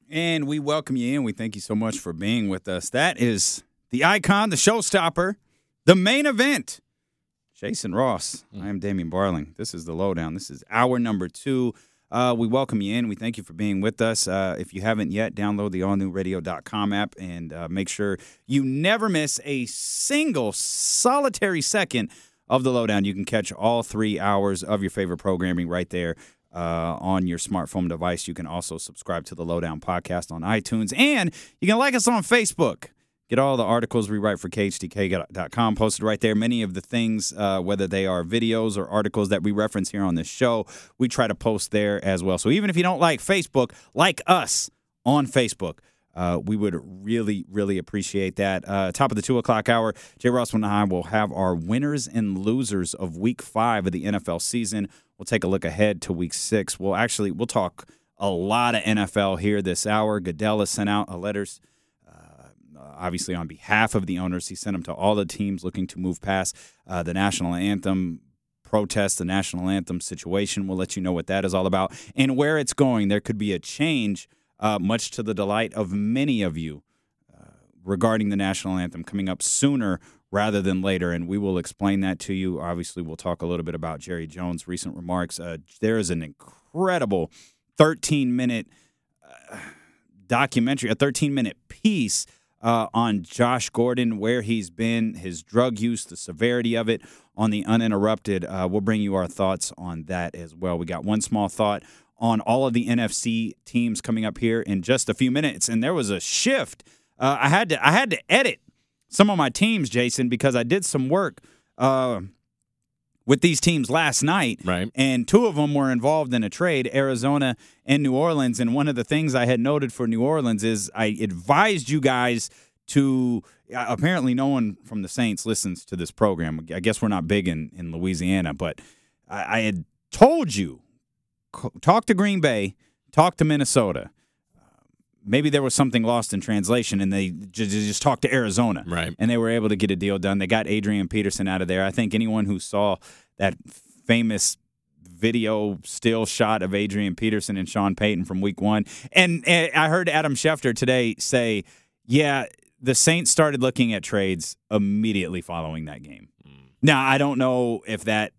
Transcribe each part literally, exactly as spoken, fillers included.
And we welcome you in. We thank you so much for being with us. That is the icon, the showstopper, the main event. Jason Ross. Mm. I am Damian Barling. This is The Lowdown. This is hour number two. Uh, we welcome you in. We thank you for being with us. Uh, if you haven't yet, download the all new radio dot com app and uh, make sure you never miss a single solitary second of The Lowdown. You can catch all three hours of your favorite programming right there uh, on your smartphone device. You can also subscribe to The Lowdown podcast on iTunes, and you can like us on Facebook. Get all the articles we write for K H T K dot com posted right there. Many of the things, uh, whether they are videos or articles that we reference here on this show, we try to post there as well. So even if you don't like Facebook, like us on Facebook. Uh, we would really, really appreciate that. Uh, top of the two o'clock hour, Jay Ross and I will have our winners and losers of week five of the N F L season. We'll take a look ahead to week six. We'll actually, we'll talk a lot of N F L here this hour. Goodell has sent out a letters. Obviously, on behalf of the owners, he sent them to all the teams looking to move past uh, the national anthem protest, the national anthem situation. We'll let you know what that is all about and where it's going. There could be a change, uh, much to the delight of many of you, uh, regarding the national anthem coming up sooner rather than later, and we will explain that to you. Obviously, we'll talk a little bit about Jerry Jones' recent remarks. Uh, there is an incredible thirteen-minute uh, documentary, a thirteen-minute piece Uh, on Josh Gordon, where he's been, his drug use, the severity of it on the Uninterrupted. Uh, we'll bring you our thoughts on that as well. We got one small thought on all of the N F C teams coming up here in just a few minutes, and there was a shift. Uh, I had to I had to edit some of my teams, Jason, because I did some work uh, with these teams last night, right? And two of them were involved in a trade, Arizona and New Orleans. And one of the things I had noted for New Orleans is I advised you guys to uh, – apparently no one from the Saints listens to this program. I guess we're not big in, in Louisiana, but I, I had told you, talk to Green Bay, talk to Minnesota. Maybe there was something lost in translation, and they just, just talked to Arizona. Right. And they were able to get a deal done. They got Adrian Peterson out of there. I think anyone who saw that famous video still shot of Adrian Peterson and Sean Payton from week one. And, and I heard Adam Schefter today say, yeah, the Saints started looking at trades immediately following that game. Mm. Now, I don't know if that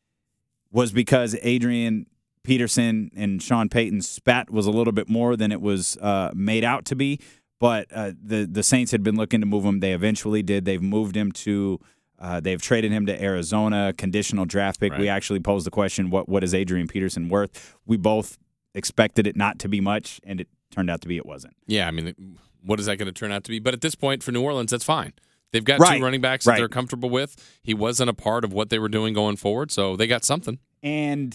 was because Adrian Peterson and Sean Payton's spat was a little bit more than it was uh, made out to be, but uh, the the Saints had been looking to move him. They eventually did. They've moved him to. Uh, they've traded him to Arizona, conditional draft pick. Right. We actually posed the question: what what is Adrian Peterson worth? We both expected it not to be much, and it turned out to be it wasn't. Yeah, I mean, what is that going to turn out to be? But at this point, for New Orleans, that's fine. They've got right. two running backs right. that they're comfortable with. He wasn't a part of what they were doing going forward, so they got something. And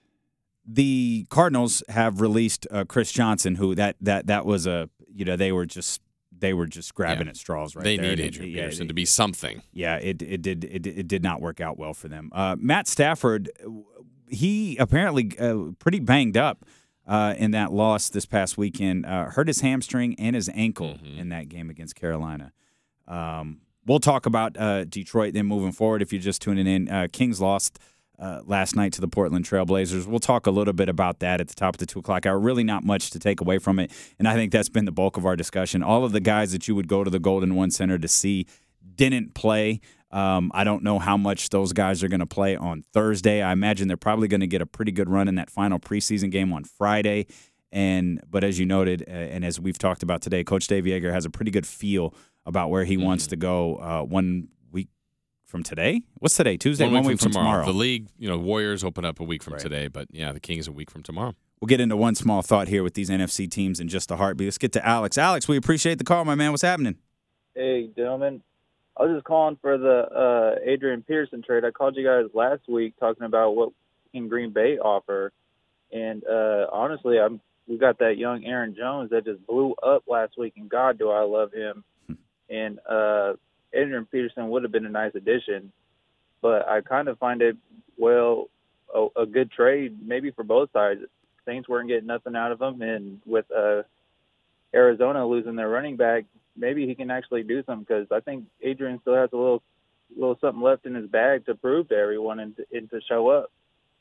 the Cardinals have released uh, Chris Johnson, who that that that was a you know they were just they were just grabbing yeah. at straws right they there. They need Adrian yeah, Peterson it, to be something. Yeah, it it did it, it did not work out well for them. Uh, Matt Stafford, he apparently uh, pretty banged up uh, in that loss this past weekend. Uh, hurt his hamstring and his ankle mm-hmm. in that game against Carolina. Um, we'll talk about uh, Detroit then moving forward. If you're just tuning in, uh, Kings lost. Uh, last night to the Portland Trail Blazers. We'll talk a little bit about that at the top of the two o'clock hour. Really not much to take away from it, and I think that's been the bulk of our discussion. All of the guys that you would go to the Golden One Center to see didn't play. Um, I don't know how much those guys are going to play on Thursday. I imagine they're probably going to get a pretty good run in that final preseason game on Friday. And But as you noted, uh, and as we've talked about today, Coach Dave Yeager has a pretty good feel about where he mm-hmm. wants to go uh, one From today? What's today? Tuesday? One, One week, week from, from tomorrow. tomorrow. The league, you know, Warriors open up a week from right. today, but yeah, the Kings a week from tomorrow. We'll get into one small thought here with these N F C teams in just a heartbeat. Let's get to Alex. Alex, we appreciate the call, my man. What's happening? Hey, gentlemen. I was just calling for the uh, Adrian Peterson trade. I called you guys last week talking about what can Green Bay offer, and uh, honestly, I'm we got that young Aaron Jones that just blew up last week, and God, do I love him. and uh, Adrian Peterson would have been a nice addition. But I kind of find it, well, a, a good trade maybe for both sides. Saints weren't getting nothing out of him, and with uh, Arizona losing their running back, maybe he can actually do something because I think Adrian still has a little little something left in his bag to prove to everyone and to, and to show up.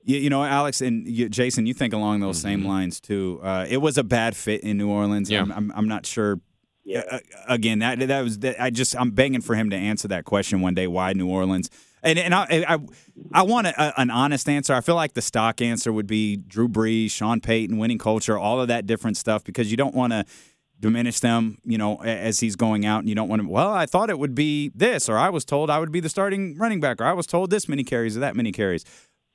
You, you know, Alex and you, Jason, you think along those Mm-hmm. same lines too. Uh, it was a bad fit in New Orleans. Yeah. I'm, I'm, I'm not sure. Yeah. Uh, again, that that was that, I just I'm begging for him to answer that question one day. Why New Orleans? And and I I, I want a, an honest answer. I feel like the stock answer would be Drew Brees, Sean Payton, winning culture, all of that different stuff, because you don't want to diminish them, you know, as he's going out, and you don't want to. Well, I thought it would be this, or I was told I would be the starting running back, or I was told this many carries or that many carries.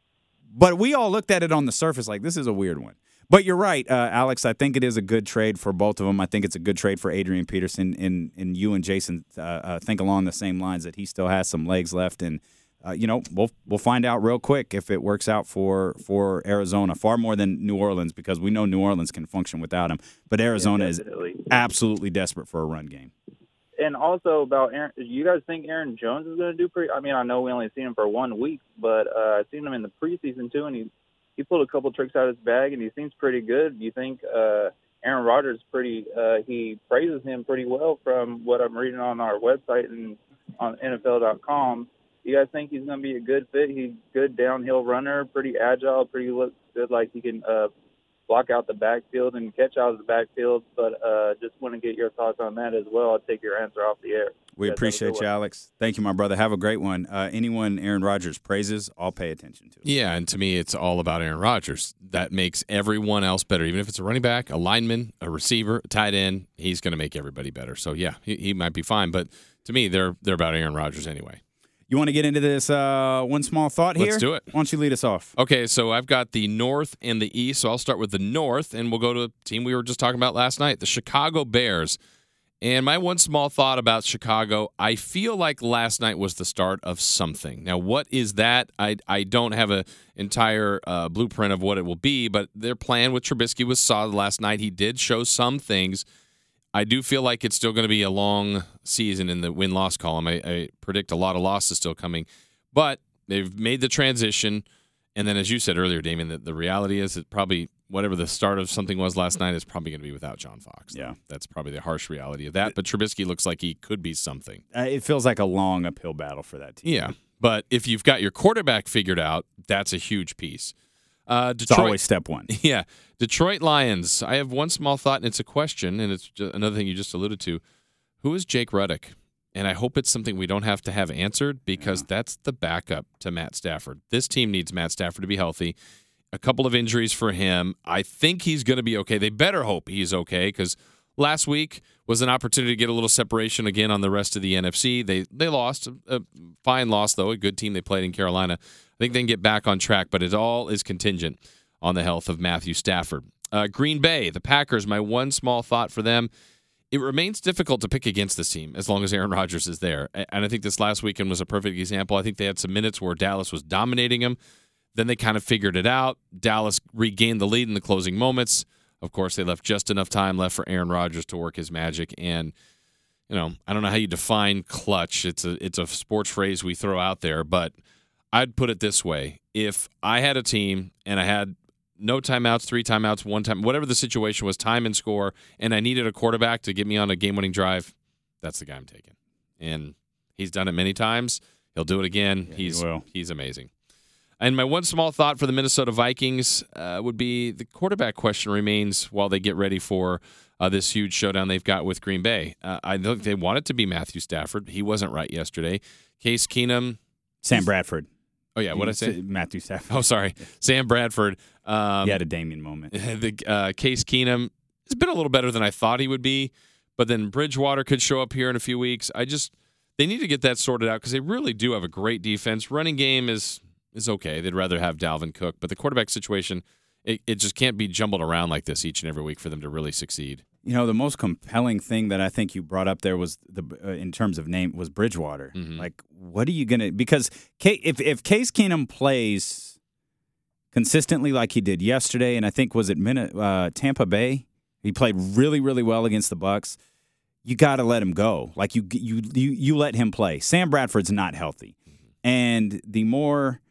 But we all looked at it on the surface like this is a weird one. But you're right, uh, Alex. I think it is a good trade for both of them. I think it's a good trade for Adrian Peterson. And, and you and Jason uh, uh, think along the same lines that he still has some legs left. And, uh, you know, we'll we'll find out real quick if it works out for, for Arizona, far more than New Orleans, because we know New Orleans can function without him. But Arizona Yeah, is definitely. absolutely desperate for a run game. And also about Aaron, you guys think Aaron Jones is going to do pretty? I mean, I know we only seen him for one week, but uh, I've seen him in the preseason too, and he he pulled a couple tricks out of his bag, and he seems pretty good. Do you think uh, Aaron Rodgers pretty? Uh, he praises him pretty well from what I'm reading on our website and on N F L dot com. Do you guys think he's going to be a good fit? He's a good downhill runner, pretty agile, pretty looks good, like he can uh, block out the backfield and catch out of the backfield. But uh, just want to get your thoughts on that as well. I'll take your answer off the air. We You guys have a appreciate good you, one. Alex. Thank you, my brother. Have a great one. Uh, anyone Aaron Rodgers praises, I'll pay attention to. Yeah, and to me, it's all about Aaron Rodgers. That makes everyone else better. Even if it's a running back, a lineman, a receiver, a tight end, he's going to make everybody better. So, yeah, he, he might be fine. But to me, they're they're about Aaron Rodgers anyway. You want to get into this uh, one small thought here? Let's do it. Why don't you lead us off? Okay, so I've got the North and the East. So I'll start with the North, and we'll go to a team we were just talking about last night, the Chicago Bears. And my one small thought about Chicago, I feel like last night was the start of something. Now, what is that? I I don't have an entire uh, blueprint of what it will be, but their plan with Trubisky was solid last night. He did show some things. I do feel like it's still going to be a long season in the win-loss column. I, I predict a lot of losses still coming. But they've made the transition. And then, as you said earlier, Damien, the, the reality is that probably whatever the start of something was last night is probably going to be without John Fox. Yeah. That's probably the harsh reality of that. But Trubisky looks like he could be something. Uh, it feels like a long uphill battle for that team. Yeah. But if you've got your quarterback figured out, that's a huge piece. Uh, It's Detroit, always step one. Yeah. Detroit Lions. I have one small thought, and it's a question, and it's just another thing you just alluded to. Who is Jake Ruddock? And I hope it's something we don't have to have answered, because yeah. that's the backup to Matt Stafford. This team needs Matt Stafford to be healthy. A couple of injuries for him. I think he's going to be okay. They better hope he's okay, because last week was an opportunity to get a little separation again on the rest of the N F C. They they lost. A fine loss, though. A good team they played in Carolina. I think they can get back on track, but it all is contingent on the health of Matthew Stafford. Uh, Green Bay, the Packers, my one small thought for them. It remains difficult to pick against this team as long as Aaron Rodgers is there. And I think this last weekend was a perfect example. I think they had some minutes where Dallas was dominating them. Then they kind of figured it out. Dallas regained the lead in the closing moments. Of course, they left just enough time left for Aaron Rodgers to work his magic. And, you know, I don't know how you define clutch. It's a it's a sports phrase we throw out there, but I'd put it this way. If I had a team and I had no timeouts, three timeouts, one time, whatever the situation was, time and score, and I needed a quarterback to get me on a game-winning drive, that's the guy I'm taking. And he's done it many times. He'll do it again. Yeah, he's he will. he's amazing. And my one small thought for the Minnesota Vikings uh, would be the quarterback question remains while they get ready for uh, this huge showdown they've got with Green Bay. Uh, I think they want it to be Matthew Stafford. He wasn't right yesterday. Case Keenum. Sam Bradford. Oh, yeah, what did I say? Matthew Stafford. Oh, sorry. Sam Bradford. Um, he had a Damien moment. The uh, Case Keenum has been a little better than I thought he would be, but then Bridgewater could show up here in a few weeks. I just they need to get that sorted out because they really do have a great defense. Running game is is okay. They'd rather have Dalvin Cook, but the quarterback situation, it, it just can't be jumbled around like this each and every week for them to really succeed. You know, the most compelling thing that I think you brought up there was the uh, in terms of name was Bridgewater. Mm-hmm. Like, what are you gonna? Because K, if if Case Keenum plays consistently like he did yesterday, and I think was it Min- uh, Tampa Bay, he played really really well against the Bucs. You got to let him go. Like you you you you let him play. Sam Bradford's not healthy, mm-hmm. and the more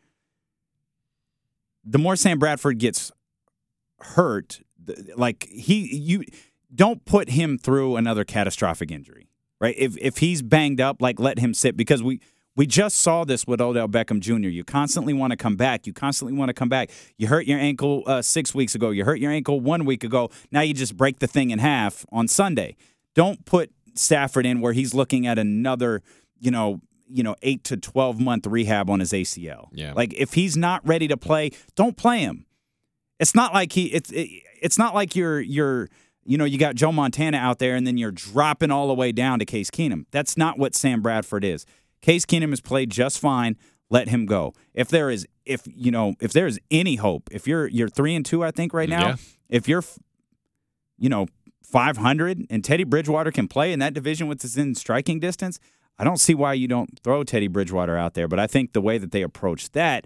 the more Sam Bradford gets hurt, like he you. Don't put him through another catastrophic injury, right? If if he's banged up, like let him sit because we We just saw this with Odell Beckham Junior You constantly want to come back. You constantly want to come back. You hurt your ankle uh, six weeks ago. You hurt your ankle one week ago. Now you just break the thing in half on Sunday. Don't put Stafford in where he's looking at another, you know, you know, eight to twelve month rehab on his A C L. Yeah. Like if he's not ready to play, don't play him. It's not like he. It's it, it's not like you're you're. You know, you got Joe Montana out there, and then you're dropping all the way down to Case Keenum. That's not what Sam Bradford is. Case Keenum has played just fine. Let him go. If there is, if you know, if there is any hope, if you're you're three and two, I think right now. Yeah. If you're, you know, five hundred and Teddy Bridgewater can play in that division with us in striking distance, I don't see why you don't throw Teddy Bridgewater out there. But I think the way that they approach that,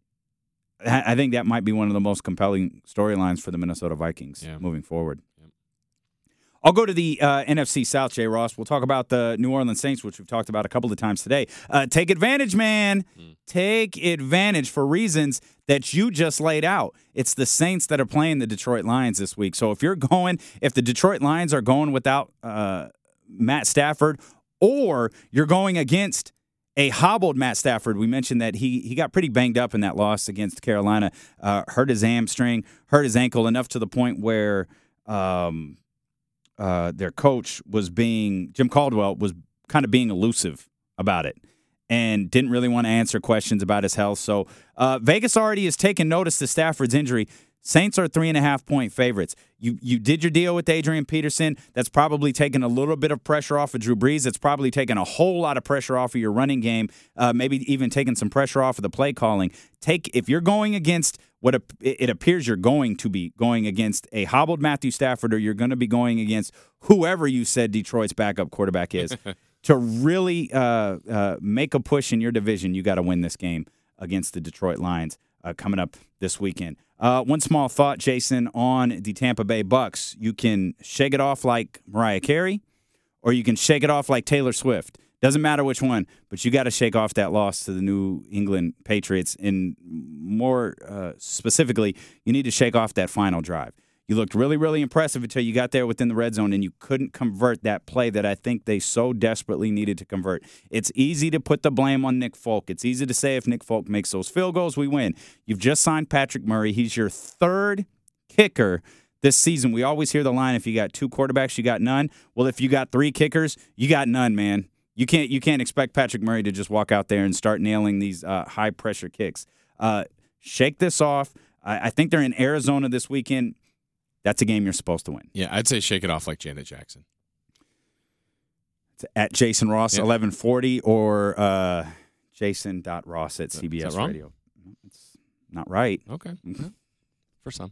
I think that might be one of the most compelling storylines for the Minnesota Vikings yeah. moving forward. I'll go to the uh, N F C South, Jay Ross. We'll talk about the New Orleans Saints, which we've talked about a couple of times today. Uh, take advantage, man. Mm. Take advantage for reasons that you just laid out. It's the Saints that are playing the Detroit Lions this week. So if you're going, if the Detroit Lions are going without uh, Matt Stafford, or you're going against a hobbled Matt Stafford, we mentioned that he he got pretty banged up in that loss against Carolina, uh, hurt his hamstring, hurt his ankle enough to the point where um, – Uh, their coach was being, Jim Caldwell was kind of being elusive about it and didn't really want to answer questions about his health. So uh, Vegas already has taken notice to Stafford's injury. Saints are three and a half point favorites. You you did your deal with Adrian Peterson. That's probably taken a little bit of pressure off of Drew Brees. It's probably taken a whole lot of pressure off of your running game. Uh, maybe even taking some pressure off of the play calling. Take if you're going against what it appears you're going to be going against a hobbled Matthew Stafford, or you're going to be going against whoever you said Detroit's backup quarterback is. To really uh, uh, make a push in your division, you got to win this game against the Detroit Lions uh, coming up this weekend. Uh, one small thought, Jason, on the Tampa Bay Bucks. You can shake it off like Mariah Carey, or you can shake it off like Taylor Swift. Doesn't matter which one, but you got to shake off that loss to the New England Patriots. And more uh, specifically, you need to shake off that final drive. You looked really, really impressive until you got there within the red zone, and you couldn't convert that play that I think they so desperately needed to convert. It's easy to put the blame on Nick Folk. It's easy to say if Nick Folk makes those field goals, we win. You've just signed Patrick Murray. He's your third kicker this season. We always hear the line, if you got two quarterbacks, you got none. Well, if you got three kickers, you got none, man. You can't you can't expect Patrick Murray to just walk out there and start nailing these uh, high-pressure kicks. Uh, shake this off. I, I think they're in Arizona this weekend. That's a game you're supposed to win. Yeah, I'd say shake it off like Janet Jackson. It's at Jason Ross, yeah. eleven forty, or uh, jason dot ross at C B S Is that wrong? Radio. It's not right. Okay. Yeah. For some.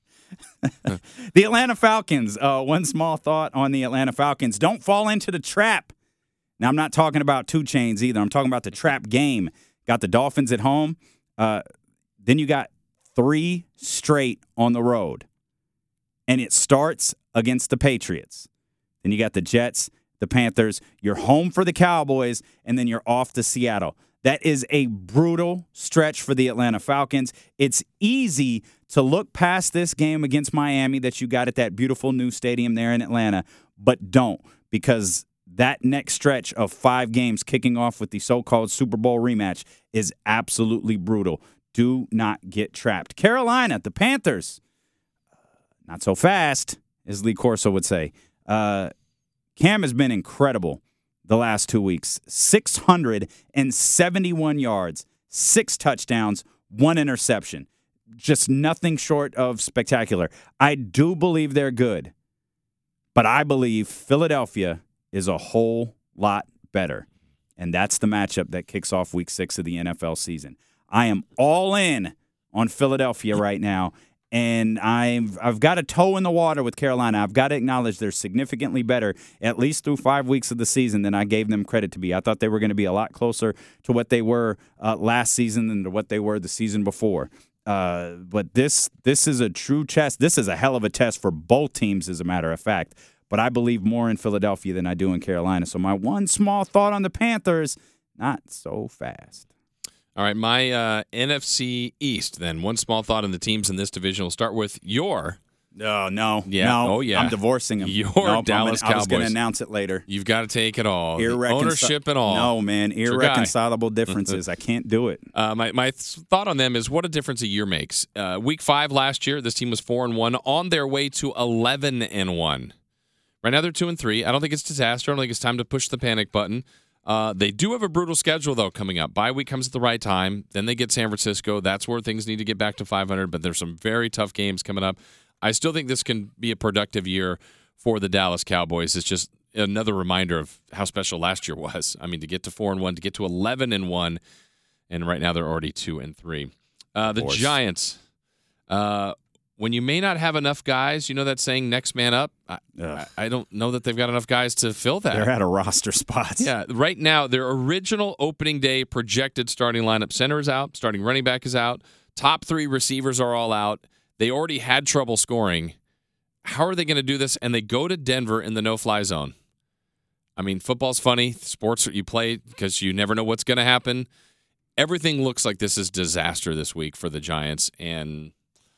The Atlanta Falcons. Uh, one small thought on the Atlanta Falcons. Don't fall into the trap. Now, I'm not talking about two chains either. I'm talking about the trap game. Got the Dolphins at home. Uh, then you got three straight on the road. And it starts against the Patriots. Then you got the Jets, the Panthers. You're home for the Cowboys, and then you're off to Seattle. That is a brutal stretch for the Atlanta Falcons. It's easy to look past this game against Miami that you got at that beautiful new stadium there in Atlanta, but don't, because that next stretch of five games kicking off with the so-called Super Bowl rematch is absolutely brutal. Do not get trapped. Carolina, the Panthers. Not so fast, as Lee Corso would say. Uh, Cam has been incredible the last two weeks. six hundred seventy-one yards, six touchdowns, one interception. Just nothing short of spectacular. I do believe they're good, but I believe Philadelphia is a whole lot better, and that's the matchup that kicks off week six of the N F L season. I am all in on Philadelphia right now. And I've I've got a toe in the water with Carolina. I've got to acknowledge they're significantly better, at least through five weeks of the season, than I gave them credit to be. I thought they were going to be a lot closer to what they were uh, last season than to what they were the season before. Uh, but this this is a true test. This is a hell of a test for both teams, as a matter of fact. But I believe more in Philadelphia than I do in Carolina. So my one small thought on the Panthers, not so fast. All right, my uh, N F C East, then. One small thought on the teams in this division. We'll start with your No, no, Yeah. no. Oh, yeah. I'm divorcing him. Your nope, Dallas I'm gonna, I was going to Cowboys. announce it later. You've got to take it all. The Irreconci- ownership and all. No, man. your guy. Irreconcilable differences. I can't do it. Uh, my my th- thought on them is what a difference a year makes. Uh, week five last year, this team was four and one, on their way to eleven and one. Right now they're two and three. I don't think it's disaster. I don't think it's time to push the panic button. Uh, they do have a brutal schedule though coming up. Bye week comes at the right time. Then they get San Francisco. That's where things need to get back to five hundred. But there's some very tough games coming up. I still think this can be a productive year for the Dallas Cowboys. It's just another reminder of how special last year was. I mean, to get to four and one, to get to eleven and one, and right now they're already two and three. Uh, the Giants. Uh, when you may not have enough guys, you know that saying, "Next man up." I, I, I don't know that they've got enough guys to fill that. They're out of roster spots. Yeah, right now their original opening day projected starting lineup: center is out, starting running back is out, top three receivers are all out. They already had trouble scoring. How are they going to do this? And they go to Denver in the no-fly zone. I mean, football's funny. Sports you play because you never know what's going to happen. Everything looks like this is disaster this week for the Giants. And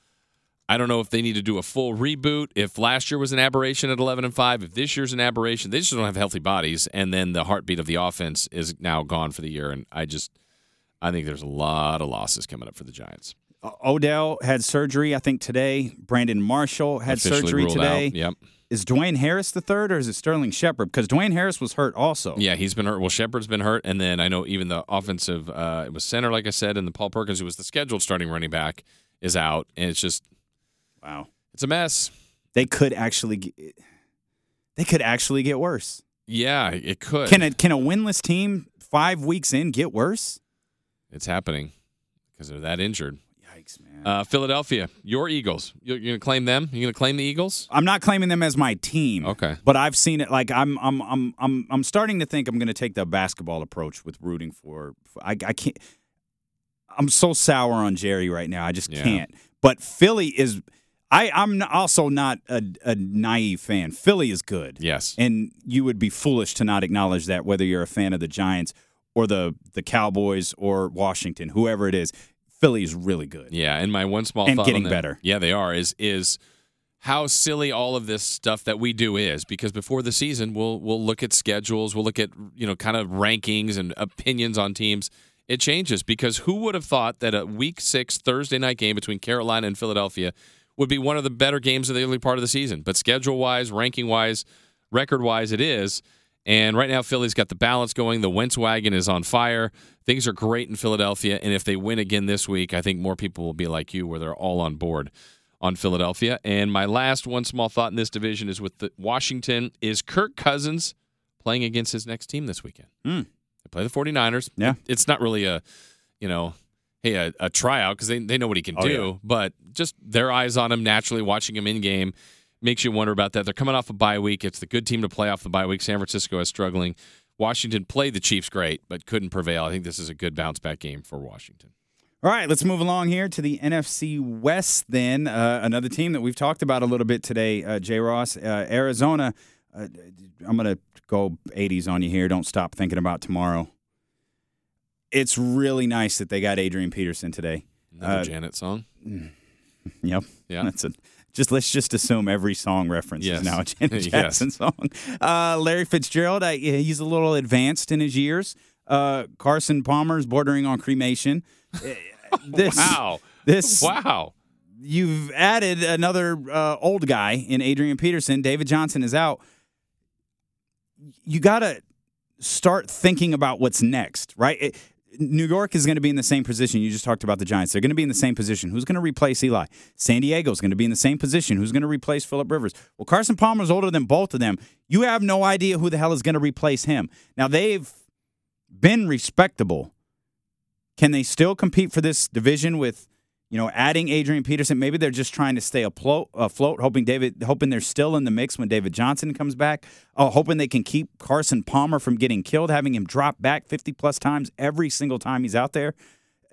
I don't know if they need to do a full reboot. If last year was an aberration at eleven and five, if this year's an aberration, they just don't have healthy bodies. And then the heartbeat of the offense is now gone for the year. And I just, I think there's a lot of losses coming up for the Giants. Odell had surgery, I think, today. Brandon Marshall had Officially surgery ruled today. out. Yep. Is Dwayne Harris the third, or is it Sterling Shepard? Because Dwayne Harris was hurt also. Yeah, he's been hurt. Well, Shepard's been hurt, and then I know even the offensive, uh, it was center, like I said, and the Paul Perkins, who was the scheduled starting running back, is out, and it's just, wow, it's a mess. They could actually, get, they could actually get worse. Yeah, it could. Can a can a winless team five weeks in get worse? It's happening because they're that injured. Yikes, man. Uh, Philadelphia, your Eagles. You're, you're going to claim them? You're going to claim the Eagles? I'm not claiming them as my team. Okay. But I've seen it. Like I'm, I'm, I'm, I'm, I'm starting to think I'm going to take the basketball approach with rooting for. for I, I can't. I'm so sour on Jerry right now. I just Yeah. can't. But Philly is. I, I'm also not a, a naive fan. Philly is good. Yes. And you would be foolish to not acknowledge that, whether you're a fan of the Giants or the the Cowboys or Washington, whoever it is. Philly is really good. Yeah, and my one small And thought getting on them- better. Yeah, they are. Is is how silly all of this stuff that we do is, because before the season we'll we'll look at schedules, we'll look at, you know, kind of rankings and opinions on teams. It changes because who would have thought that a week six Thursday night game between Carolina and Philadelphia would be one of the better games of the early part of the season? But schedule wise, ranking wise, record wise, it is. And right now, Philly's got the balance going. The Wentz wagon is on fire. Things are great in Philadelphia. And if they win again this week, I think more people will be like you, where they're all on board on Philadelphia. And my last one small thought in this division is with the Washington. Is Kirk Cousins playing against his next team this weekend? Mm. They play the 49ers. Yeah. It's not really a, you know, hey, a, a tryout because they, they know what he can Oh, do. yeah. But just their eyes on him naturally, watching him in game, makes you wonder about that. They're coming off a bye week. It's the good team to play off the bye week. San Francisco is struggling. Washington played the Chiefs great, but couldn't prevail. I think this is a good bounce-back game for Washington. All right, let's move along here to the N F C West then. Uh, another team that we've talked about a little bit today, uh, J. Ross. Uh, Arizona, uh, I'm going to go eighties on you here. Don't stop thinking about tomorrow. It's really nice that they got Adrian Peterson today. Another Uh, Janet song. Yep. Yeah. That's a, just let's just assume every song reference Yes. is now a Janet Yes. Jackson song. Uh, Larry Fitzgerald, I, he's a little advanced in his years. Uh, Carson Palmer's bordering on cremation. Uh, this, Wow. This Wow. You've added another uh, old guy in Adrian Peterson. David Johnson is out. You got to start thinking about what's next, right? It, New York is going to be in the same position. You just talked about the Giants. They're going to be in the same position. Who's going to replace Eli? San Diego's going to be in the same position. Who's going to replace Phillip Rivers? Well, Carson Palmer's older than both of them. You have no idea who the hell is going to replace him. Now, they've been respectable. Can they still compete for this division with, you know, adding Adrian Peterson? Maybe they're just trying to stay afloat, afloat hoping David, hoping they're still in the mix when David Johnson comes back. Oh, hoping they can keep Carson Palmer from getting killed, having him drop back fifty-plus times every single time he's out there.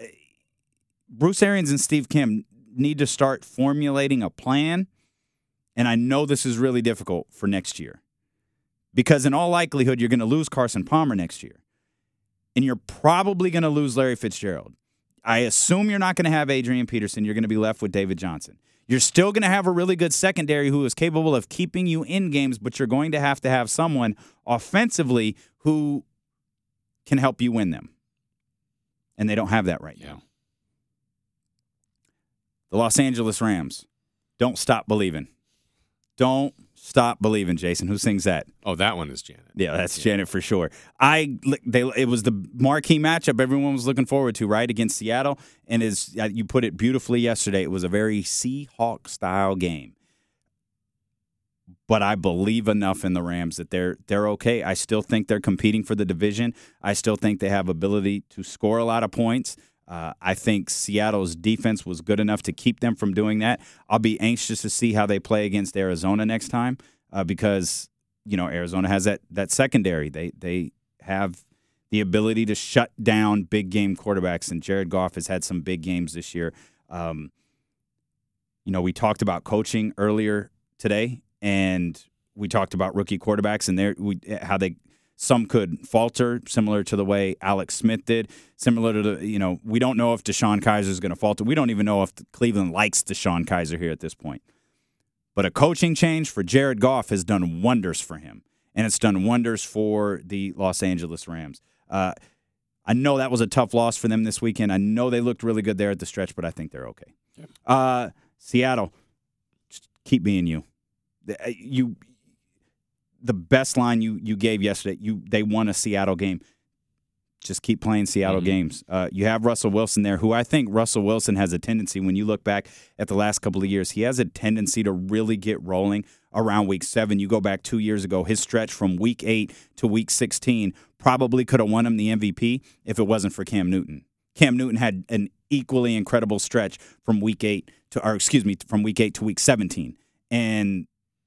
Bruce Arians and Steve Kim need to start formulating a plan, and I know this is really difficult for next year because in all likelihood, you're going to lose Carson Palmer next year, and you're probably going to lose Larry Fitzgerald. I assume you're not going to have Adrian Peterson. You're going to be left with David Johnson. You're still going to have a really good secondary who is capable of keeping you in games, but you're going to have to have someone offensively who can help you win them. And they don't have that right Yeah. now. The Los Angeles Rams, don't stop believing. Don't stop believing, Jason. Who sings that? Oh, that one is Janet. Yeah, that's Janet for sure. I they it was the marquee matchup everyone was looking forward to, right, against Seattle. And as you put it beautifully yesterday, it was a very Seahawk style game. But I believe enough in the Rams that they're they're okay. I still think they're competing for the division. I still think they have ability to score a lot of points. Uh, I think Seattle's defense was good enough to keep them from doing that. I'll be anxious to see how they play against Arizona next time uh, because, you know, Arizona has that that secondary. They they have the ability to shut down big game quarterbacks, and Jared Goff has had some big games this year. Um, you know, we talked about coaching earlier today, and we talked about rookie quarterbacks and their we how they. Some could falter, similar to the way Alex Smith did. Similar to the, you know, we don't know if DeShone Kizer is going to falter. We don't even know if Cleveland likes DeShone Kizer here at this point. But a coaching change for Jared Goff has done wonders for him, and it's done wonders for the Los Angeles Rams. Uh, I know that was a tough loss for them this weekend. I know they looked really good there at the stretch, but I think they're okay. Yep. Uh, Seattle, just keep being you. You. The best line you you gave yesterday, you they won a Seattle game. Just keep playing Seattle mm-hmm. games. Uh, you have Russell Wilson there, who I think Russell Wilson has a tendency, when you look back at the last couple of years, he has a tendency to really get rolling around week seven. You go back two years ago, his stretch from week eight to week sixteen probably could have won him the M V P if it wasn't for Cam Newton. Cam Newton had an equally incredible stretch from week eight to, or excuse me, from week eight to week seventeen. And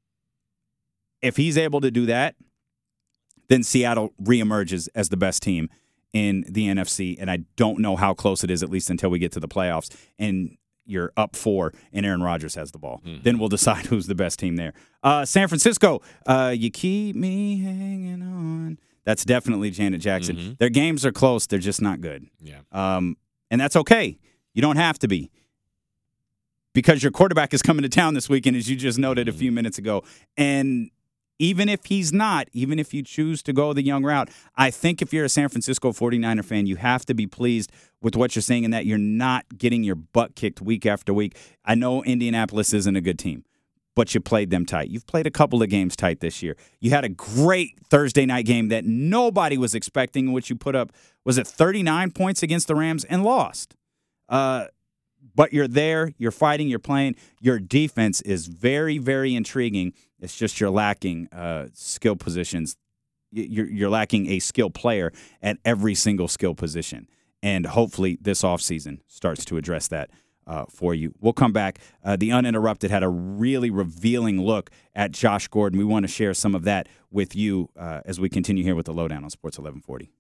if he's able to do that, then Seattle reemerges as the best team in the N F C. And I don't know how close it is, at least until we get to the playoffs. And you're up four, and Aaron Rodgers has the ball. Mm-hmm. Then we'll decide who's the best team there. Uh, San Francisco, uh, you keep me hanging on. That's definitely Janet Jackson. Mm-hmm. Their games are close. They're just not good. Yeah. Um, and that's okay. You don't have to be. Because your quarterback is coming to town this weekend, as you just noted mm-hmm. a few minutes ago. And even if he's not, even if you choose to go the young route, I think if you're a San Francisco forty-niner fan, you have to be pleased with what you're saying in that you're not getting your butt kicked week after week. I know Indianapolis isn't a good team, but you played them tight. You've played a couple of games tight this year. You had a great Thursday night game that nobody was expecting, in which you put up, was it thirty-nine points against the Rams and lost. Uh, but you're there, you're fighting, you're playing. Your defense is very, very intriguing. It's just you're lacking uh, skill positions. You're, you're lacking a skill player at every single skill position. And hopefully this offseason starts to address that uh, for you. We'll come back. Uh, the Uninterrupted had a really revealing look at Josh Gordon. We want to share some of that with you uh, as we continue here with the Lowdown on Sports eleven forty.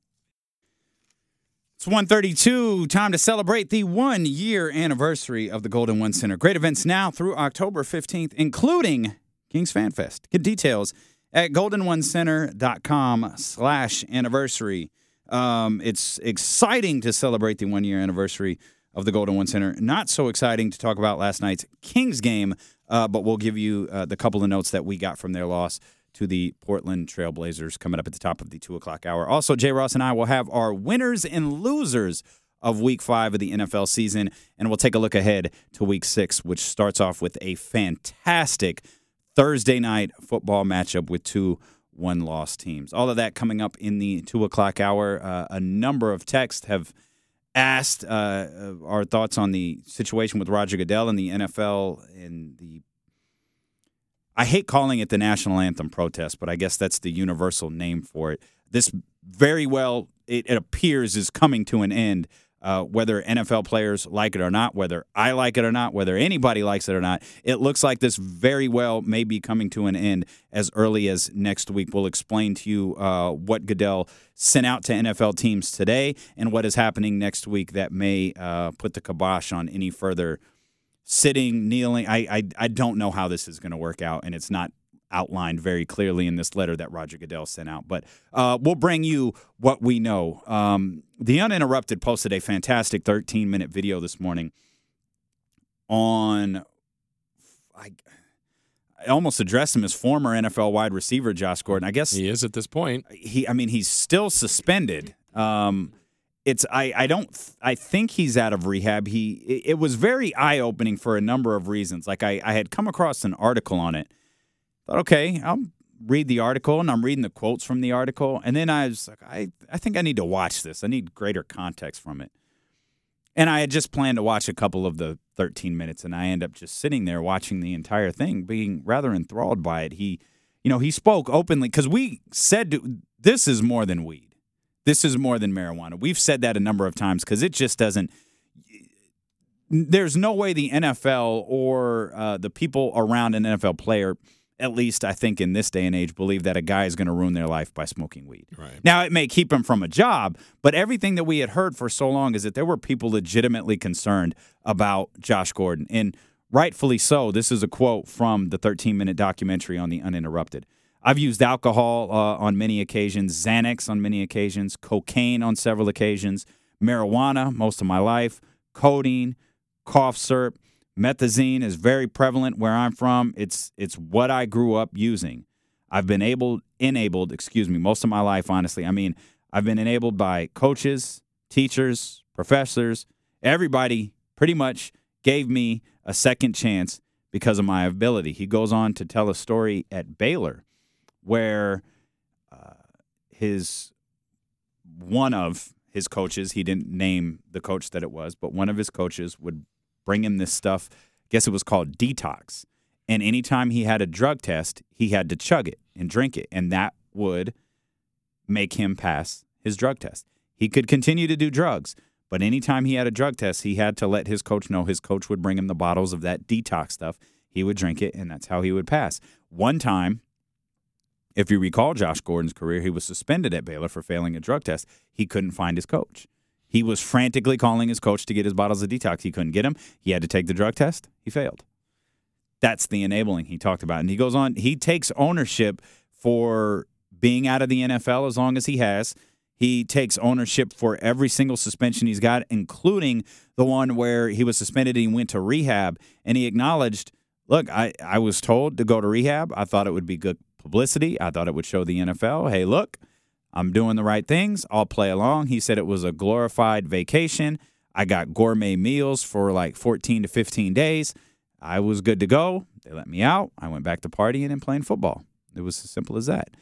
It's one thirty-two, time to celebrate the one-year anniversary of the Golden One Center. Great events now through October fifteenth, including Kings Fan Fest. Get details at golden one center dot com slash anniversary. Um, it's exciting to celebrate the one-year anniversary of the Golden One Center. Not so exciting to talk about last night's Kings game, uh, but we'll give you uh, the couple of notes that we got from their loss to the Portland Trail Blazers coming up at the top of the two o'clock hour. Also, Jay Ross and I will have our winners and losers of week five of the N F L season, and we'll take a look ahead to week six, which starts off with a fantastic Thursday night football matchup with two one-loss teams. All of that coming up in the two o'clock hour. Uh, a number of texts have asked uh, our thoughts on the situation with Roger Goodell and the N F L and the I hate calling it the national anthem protest, but I guess that's the universal name for it. This very well, it, it appears, is coming to an end, uh, whether N F L players like it or not, whether I like it or not, whether anybody likes it or not. It looks like this very well may be coming to an end as early as next week. We'll explain to you uh, what Goodell sent out to N F L teams today and what is happening next week that may uh, put the kibosh on any further sitting, kneeling. I, I I don't know how this is going to work out, and it's not outlined very clearly in this letter that Roger Goodell sent out. But uh, we'll bring you what we know. Um, the Uninterrupted posted a fantastic thirteen-minute video this morning on I, I almost addressed him as former N F L wide receiver Josh Gordon. I guess he is at this point. He, I mean, he's still suspended. Um, it's I, I don't I think he's out of rehab. He it, it was very eye opening for a number of reasons. Like I, I had come across an article on it. Thought, okay, I'll read the article, and I'm reading the quotes from the article, and then I was like, I, I think I need to watch this. I need greater context from it. And I had just planned to watch a couple of the thirteen minutes, and I end up just sitting there watching the entire thing, being rather enthralled by it. He, you know, he spoke openly because we said to, this is more than weed. This is more than marijuana. We've said that a number of times because it just doesn't. There's no way the N F L or uh, the people around an N F L player, at least I think in this day and age, believe that a guy is going to ruin their life by smoking weed. Right. Now, it may keep him from a job, but everything that we had heard for so long is that there were people legitimately concerned about Josh Gordon. And rightfully so. This is a quote from the thirteen-minute documentary on The Uninterrupted. I've used alcohol uh, on many occasions, Xanax on many occasions, cocaine on several occasions, marijuana most of my life, codeine, cough syrup. Methazine is very prevalent where I'm from. It's it's what I grew up using. I've been able, enabled, excuse me, most of my life, honestly. I mean, I've been enabled by coaches, teachers, professors. Everybody pretty much gave me a second chance because of my ability. He goes on to tell a story at Baylor where uh, his one of his coaches, he didn't name the coach that it was, but one of his coaches would bring him this stuff. I guess it was called detox. And anytime he had a drug test, he had to chug it and drink it. And that would make him pass his drug test. He could continue to do drugs, but anytime he had a drug test, he had to let his coach know. His coach would bring him the bottles of that detox stuff. He would drink it, and that's how he would pass. One time, if you recall Josh Gordon's career, he was suspended at Baylor for failing a drug test. He couldn't find his coach. He was frantically calling his coach to get his bottles of detox. He couldn't get him. He had to take the drug test. He failed. That's the enabling he talked about. And he goes on, he takes ownership for being out of the N F L as long as he has. He takes ownership for every single suspension he's got, including the one where he was suspended and he went to rehab. And he acknowledged, look, I, I was told to go to rehab. I thought it would be good publicity. I thought it would show the N F L, hey, look, I'm doing the right things. I'll play along. He said it was a glorified vacation. I got gourmet meals for like fourteen to fifteen days. I was good to go. They let me out. I went back to partying and playing football. It was as simple as that.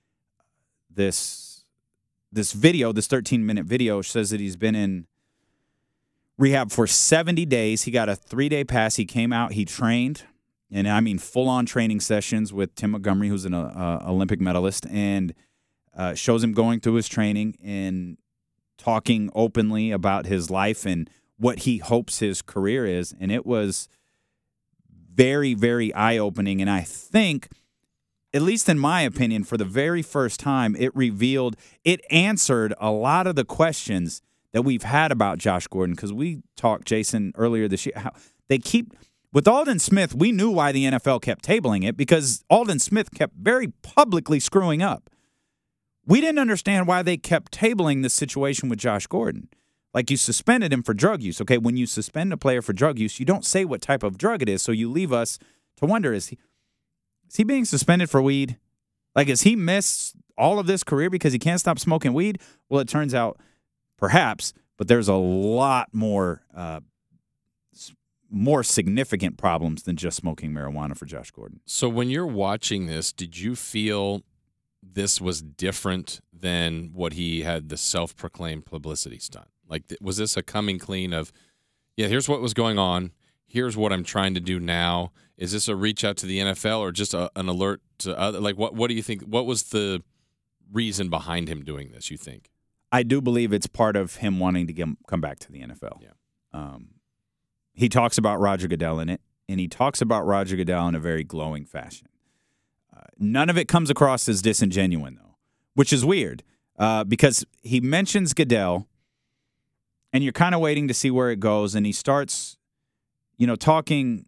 This this video, this thirteen-minute video, says that he's been in rehab for seventy days. He got a three-day pass. He came out. He trained, and I mean full-on training sessions with Tim Montgomery, who's an uh, Olympic medalist, and Uh, shows him going through his training and talking openly about his life and what he hopes his career is. And it was very, very eye-opening. And I think, at least in my opinion, for the very first time, it revealed, it answered a lot of the questions that we've had about Josh Gordon. Because we talked, Jason, earlier this year, how they keep, with Aldon Smith, we knew why the N F L kept tabling it, because Aldon Smith kept very publicly screwing up. We didn't understand why they kept tabling this situation with Josh Gordon. Like, you suspended him for drug use. Okay, when you suspend a player for drug use, you don't say what type of drug it is, so you leave us to wonder, is he is he being suspended for weed? Like, has he missed all of this career because he can't stop smoking weed? Well, it turns out perhaps, but there's a lot more uh, more significant problems than just smoking marijuana for Josh Gordon. So when you're watching this, did you feel this was different than what he had the self-proclaimed publicity stunt? Like, was this a coming clean of, yeah, here's what was going on, here's what I'm trying to do now? Is this a reach out to the N F L or just a, an alert to other? Like, what what do you think? What was the reason behind him doing this, you think? I do believe it's part of him wanting to get, come back to the N F L. Yeah. Um, he talks about Roger Goodell in it, and he talks about Roger Goodell in a very glowing fashion. Uh, none of it comes across as disingenuous, though, which is weird uh, because he mentions Goodell, and you're kind of waiting to see where it goes, and he starts, you know, talking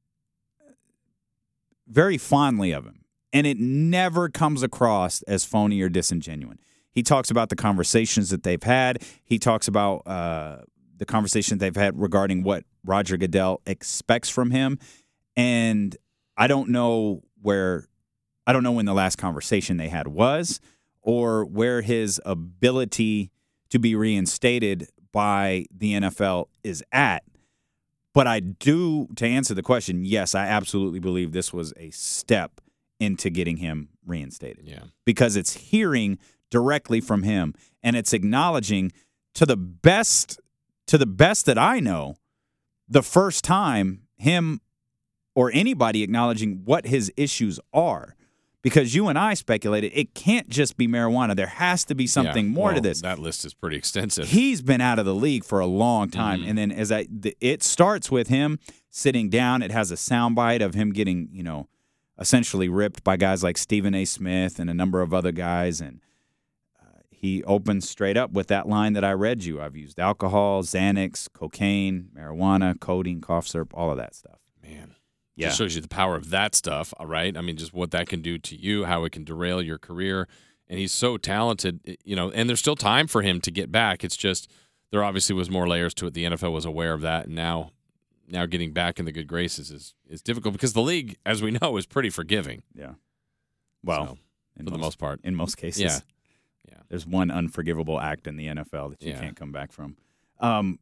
very fondly of him, and it never comes across as phony or disingenuous. He talks about the conversations that they've had. He talks about uh, the conversations they've had regarding what Roger Goodell expects from him. And I don't know where, I don't know when the last conversation they had was or where his ability to be reinstated by the N F L is at. But I do, to answer the question, yes, I absolutely believe this was a step into getting him reinstated. Yeah. Because it's hearing directly from him and it's acknowledging to the best to the best that I know, the first time him or anybody acknowledging what his issues are. Because you and I speculated it can't just be marijuana. There has to be something Yeah, more well, to this. That list is pretty extensive. He's been out of the league for a long time. Mm-hmm. And then as I the, it starts with him sitting down. It has a soundbite of him getting, you know, essentially ripped by guys like Stephen A. Smith and a number of other guys. And uh, he opens straight up with that line that I read you. I've used alcohol, Xanax, cocaine, marijuana, codeine, cough syrup, all of that stuff. Man. Yeah. Just shows you the power of that stuff, all right? I mean, just what that can do to you, how it can derail your career. And he's so talented, you know, and there's still time for him to get back. It's just there obviously was more layers to it. The N F L was aware of that, and now now getting back in the good graces is, is difficult because the league, as we know, is pretty forgiving. Yeah. Well, So, in for the most, most part. in most cases. Yeah. Yeah. There's one unforgivable act in the N F L that you Yeah. can't come back from. Um,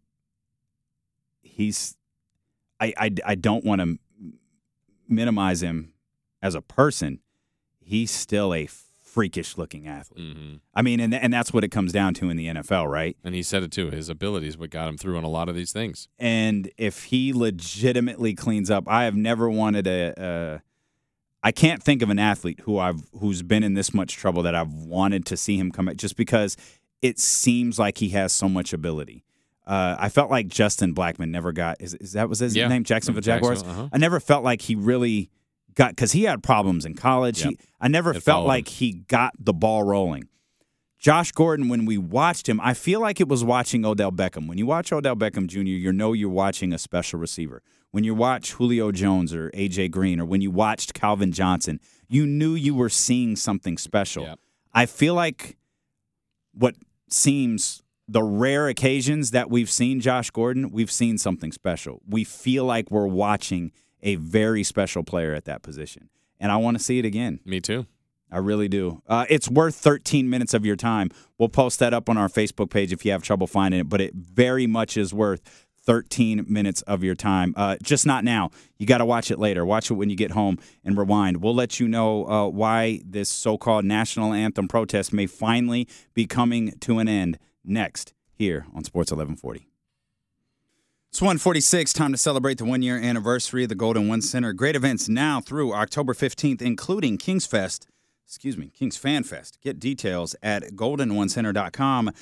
he's I, I, I don't want to minimize him as a person. He's still a freakish looking athlete. Mm-hmm. I mean, and and that's what it comes down to in the N F L, right? And he said it too. His abilities what got him through on a lot of these things. And if he legitimately cleans up, I have never wanted a. Uh, I can't think of an athlete who I've who's been in this much trouble that I've wanted to see him come back, just because it seems like he has so much ability. Uh, I felt like Justin Blackman never got. Is, is that was his Yeah. name? Jacksonville Jaguars. Jacksonville, uh-huh. I never felt like he really got, because he had problems in college. Yep. He, I never It felt followed like he got the ball rolling. Josh Gordon, when we watched him, I feel like it was watching Odell Beckham. When you watch Odell Beckham Junior, you know you're watching a special receiver. When you watch Julio Jones or A J Green, or when you watched Calvin Johnson, you knew you were seeing something special. Yep. I feel like what seems the rare occasions that we've seen Josh Gordon, we've seen something special. We feel like we're watching a very special player at that position. And I want to see it again. Me too. I really do. Uh, it's worth thirteen minutes of your time. We'll post that up on our Facebook page if you have trouble finding it, but it very much is worth thirteen minutes of your time. Uh, just not now. You got to watch it later. Watch it when you get home and rewind. We'll let you know uh, why this so-called national anthem protest may finally be coming to an end next here on Sports eleven forty. It's one forty-six, time to celebrate the one-year anniversary of the Golden One Center. Great events now through October fifteenth, including Kings Fest, excuse me, Kings Fan Fest. Get details at golden one center dot com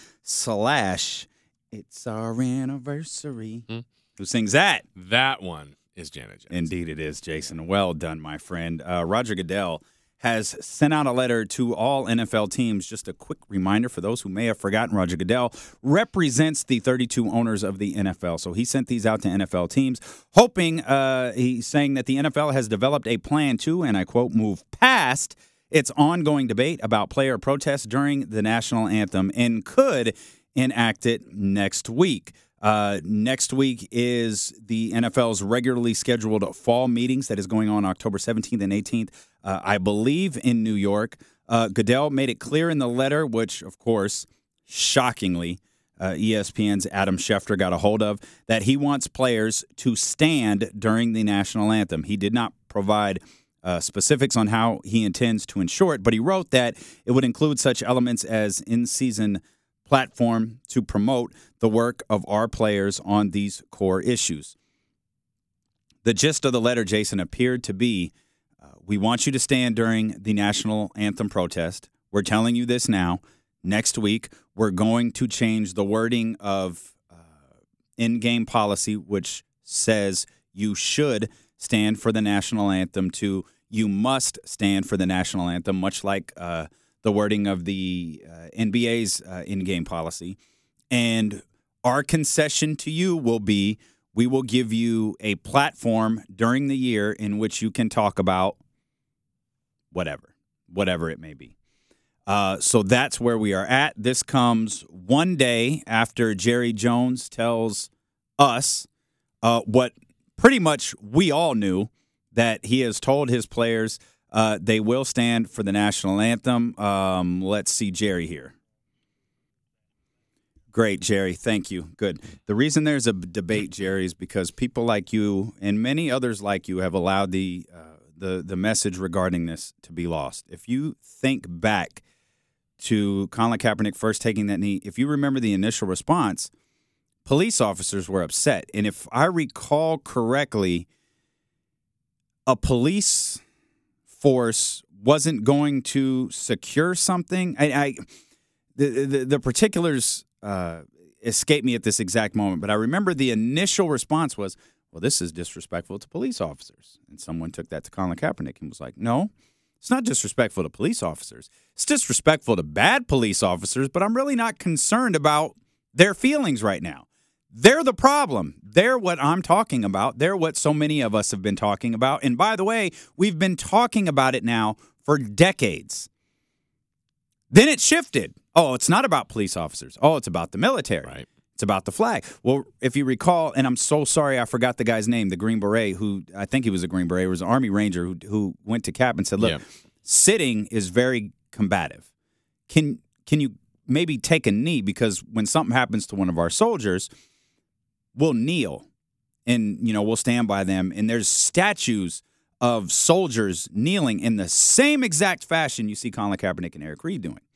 slash it's our anniversary. Hmm. Who sings that? That one is Janet Jackson. Indeed it is, Jason. Well done, my friend. Uh, Roger Goodell has sent out a letter to all N F L teams. Just a quick reminder for those who may have forgotten, Roger Goodell represents the thirty-two owners of the N F L. So he sent these out to N F L teams, hoping, uh, he's saying that the N F L has developed a plan to, and I quote, move past its ongoing debate about player protests during the national anthem and could enact it next week. Uh, next week is the N F L's regularly scheduled fall meetings that is going on October seventeenth and eighteenth, uh, I believe, in New York. Uh, Goodell made it clear in the letter, which, of course, shockingly, uh, E S P N's Adam Schefter got a hold of, that he wants players to stand during the national anthem. He did not provide uh, specifics on how he intends to ensure it, but he wrote that it would include such elements as in-season platform to promote the work of our players on these core issues. The gist of the letter, Jason, appeared to be, uh, we want you to stand during the national anthem protest. We're telling you this now. Next week, we're going to change the wording of uh, in-game policy, which says you should stand for the national anthem, to you must stand for the national anthem, much like uh, the wording of the uh, N B A's uh, in-game policy. And our concession to you will be, we will give you a platform during the year in which you can talk about whatever, whatever it may be. Uh, so that's where we are at. This comes one day after Jerry Jones tells us uh, what pretty much we all knew, that he has told his players uh, they will stand for the national anthem. Um, let's see Jerry here. Great, Jerry. Thank you. Good. The reason there's a debate, Jerry, is because people like you and many others like you have allowed the uh, the the message regarding this to be lost. If you think back to Colin Kaepernick first taking that knee, if you remember the initial response, police officers were upset. And if I recall correctly, a police force wasn't going to secure something. I, I the, the the particulars uh, escape me at this exact moment, but I remember the initial response was, well, this is disrespectful to police officers. And someone took that to Colin Kaepernick and was like, no, it's not disrespectful to police officers. It's disrespectful to bad police officers, but I'm really not concerned about their feelings right now. They're the problem. They're what I'm talking about. They're what so many of us have been talking about. And by the way, we've been talking about it now for decades. Then it shifted. Oh, it's not about police officers. Oh, it's about the military. Right. It's about the flag. Well, if you recall, and I'm so sorry I forgot the guy's name, the Green Beret, who I think he was a Green Beret, he was an Army Ranger who, who went to Cap and said, look, Yeah. sitting is very combative. Can can you maybe take a knee? Because when something happens to one of our soldiers, we'll kneel and, you know, we'll stand by them. And there's statues of soldiers kneeling in the same exact fashion you see Colin Kaepernick and Eric Reid doing.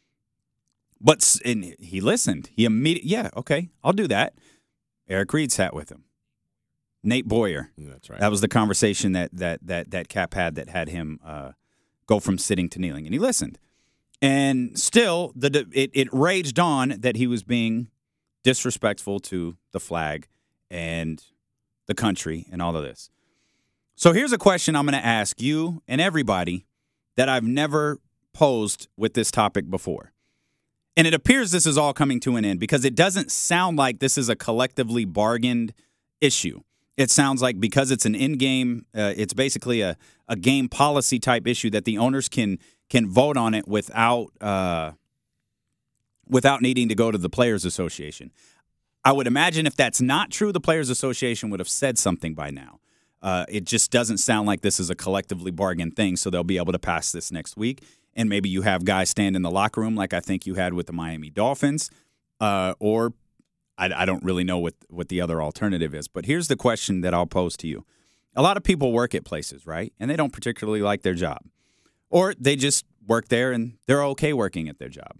But and he listened. He immediately, yeah, okay, I'll do that. Eric Reid sat with him. Nate Boyer. That's right. That was the conversation that that that that Cap had that had him uh, go from sitting to kneeling, and he listened. And still, the it, it raged on that he was being disrespectful to the flag and the country and all of this. So here's a question I'm going to ask you and everybody that I've never posed with this topic before. And it appears this is all coming to an end because it doesn't sound like this is a collectively bargained issue. It sounds like because it's an in-game, uh, it's basically a, a game policy type issue that the owners can can vote on it without uh, without needing to go to the Players Association. I would imagine if that's not true, the Players Association would have said something by now. Uh, it just doesn't sound like this is a collectively bargained thing, so they'll be able to pass this next week. And maybe you have guys stand in the locker room like I think you had with the Miami Dolphins, uh, or I, I don't really know what, what the other alternative is. But here's the question that I'll pose to you. A lot of people work at places, right? And they don't particularly like their job. Or they just work there and they're okay working at their job.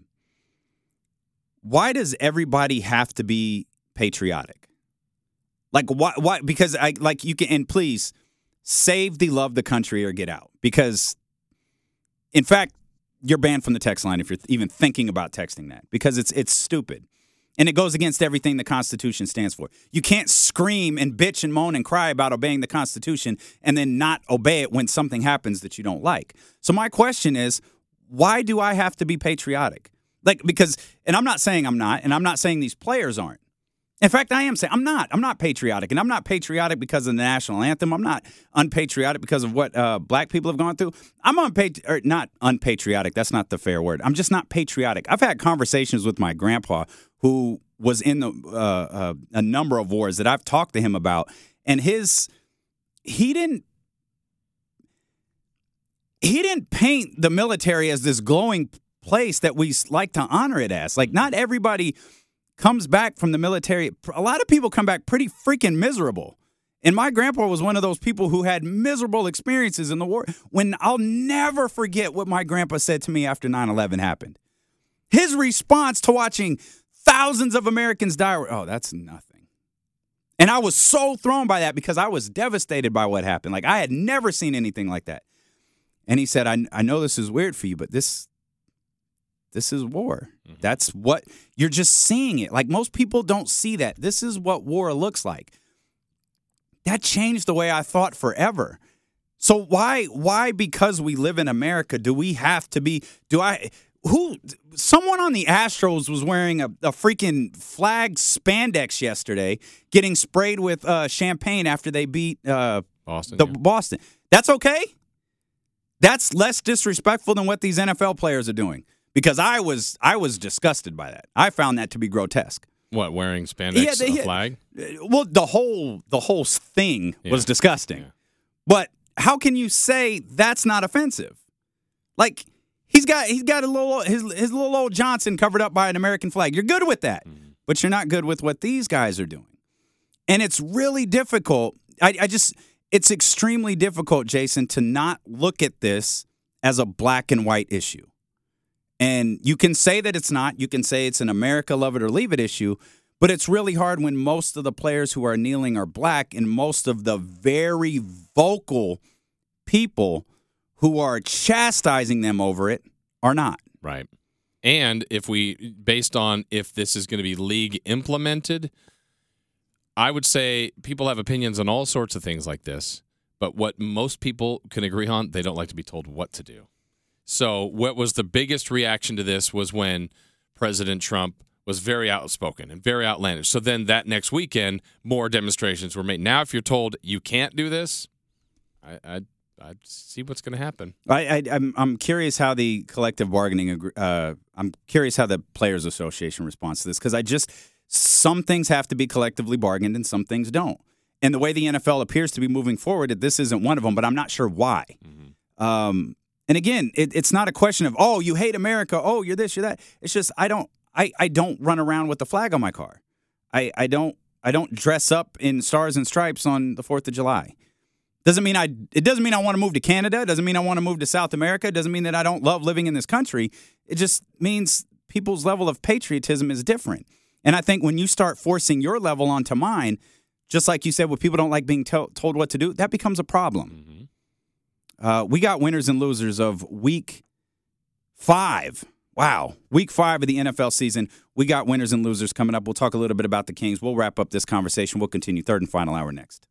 Why does everybody have to be patriotic? Like, why? Why? Because, I like, you can, and please, save the love the country or get out. Because, in fact, you're banned from the text line if you're even thinking about texting that because it's it's stupid. And it goes against everything the Constitution stands for. You can't scream and bitch and moan and cry about obeying the Constitution and then not obey it when something happens that you don't like. So my question is, why do I have to be patriotic? Like, because, and I'm not saying I'm not, and I'm not saying these players aren't. In fact, I am saying I'm not. I'm not patriotic, and I'm not patriotic because of the national anthem. I'm not unpatriotic because of what uh, black people have gone through. I'm unpatri- or not unpatriotic. That's not the fair word. I'm just not patriotic. I've had conversations with my grandpa, who was in the uh, uh, a number of wars that I've talked to him about, and his he didn't he didn't paint the military as this glowing place that we like to honor it as. Like, not everybody comes back from the military. A lot of people come back pretty freaking miserable. And my grandpa was one of those people who had miserable experiences in the war. When I'll never forget what my grandpa said to me after nine eleven happened. His response to watching thousands of Americans die, oh, that's nothing. And I was so thrown by that because I was devastated by what happened. Like, I had never seen anything like that. And he said, I, I know this is weird for you, but this This is war. Mm-hmm. That's what you're just seeing it. Like, most people don't see that. This is what war looks like. That changed the way I thought forever. So why, why, because we live in America, do we have to be, do I, who, someone on the Astros was wearing a, a freaking flag spandex yesterday, getting sprayed with uh, champagne after they beat uh, Boston. the yeah. Boston. That's okay? That's less disrespectful than what these N F L players are doing. Because I was I was disgusted by that. I found that to be grotesque. What, wearing spandex Yeah, they- a flag? Well, the whole the whole thing Yeah. was disgusting. Yeah. But how can you say that's not offensive? Like he's got he's got a little his his little old Johnson covered up by an American flag. You're good with that, mm-hmm. but you're not good with what these guys are doing. And it's really difficult. I, I just it's extremely difficult, Jason, to not look at this as a black and white issue. And you can say that it's not. You can say it's an America love it or leave it issue. But it's really hard when most of the players who are kneeling are black and most of the very vocal people who are chastising them over it are not. Right. And if we, based on if this is going to be league implemented, I would say people have opinions on all sorts of things like this. But what most people can agree on, they don't like to be told what to do. So what was the biggest reaction to this was when President Trump was very outspoken and very outlandish. So then that next weekend, more demonstrations were made. Now, if you're told you can't do this, I, I, I see what's going to happen. I, I, I'm I'm curious how the collective bargaining. Uh, I'm curious how the Players Association responds to this because I just some things have to be collectively bargained and some things don't. And the way the N F L appears to be moving forward, this isn't one of them. But I'm not sure why. Mm-hmm. Um, and again, it, it's not a question of oh, you hate America. Oh, you're this, you're that. It's just I don't. I, I don't run around with the flag on my car. I, I don't I don't dress up in stars and stripes on the fourth of July. Doesn't mean I it doesn't mean I want to move to Canada, it doesn't mean I want to move to South America, it doesn't mean that I don't love living in this country. It just means people's level of patriotism is different. And I think when you start forcing your level onto mine, just like you said, when people don't like being to- told what to do, that becomes a problem. Mm-hmm. Uh, we got winners and losers of week five. Wow. Week five of the N F L season. We got winners and losers coming up. We'll talk a little bit about the Kings. We'll wrap up this conversation. We'll continue third and final hour next.